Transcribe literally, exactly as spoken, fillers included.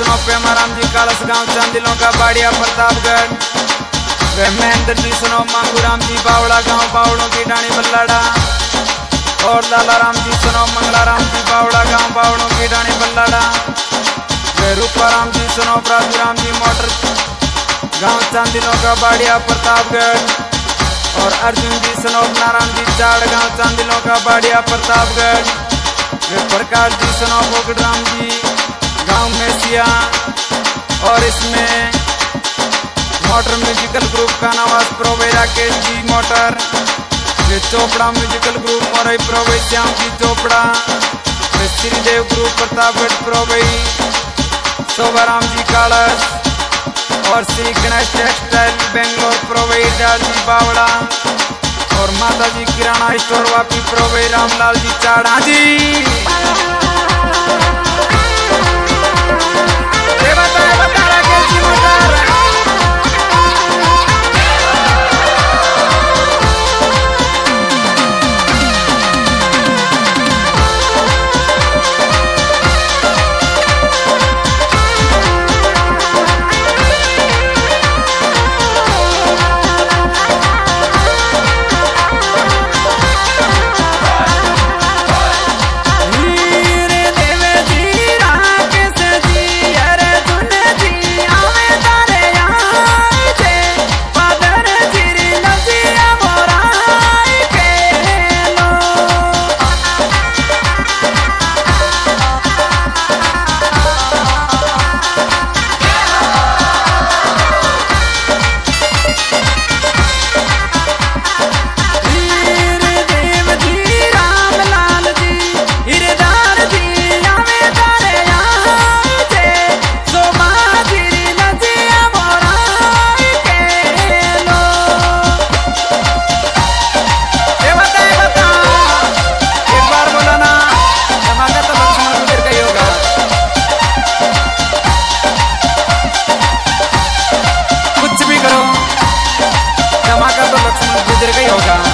सुनो प्रेमाराम जी कालस गांव चांदिलों का बाड़िया प्रतापगढ़। वे महेंद्र जी सुनो मांगूराम जी बावड़ा गांव बावड़ों की डाणी बल्लाड़ा। और लाला राम जी सुनो मंगलाराम जी बावड़ा गांव बावड़ों की डाणी बल्लाड़ा। वे रूपाराम जी सुनो राम जी मोटर गांव चांदिलों का बाड़िया प्रतापगढ़। और अर्जुन जी सनोप नारायण जी चाड़ गांव चांदिलों का बाड़िया प्रतापगढ़। वे प्रकाश जी सनोप ओगड़राम जी गांव मेसिया। और इसमें मोटर म्यूजिकल ग्रुप का नवाज प्रोवे राकेश जी मोटर। वे चोपड़ा म्यूजिकल ग्रुप मोरई प्रोवे श्याम जी चोपड़ा। वे श्रीदेव ग्रुप प्रतापगढ़ प्रोवे शोभाराम जी कालस। और श्री गणेश टेक्सटाइल बेंगलोर प्रोवाइडर जी बावड़ा। और माता जी किराना स्टोर वापी प्रोवाइड रामलाल जी चाड़ा जी। धमाका तो लक्ष्मण गुजर गई होगा।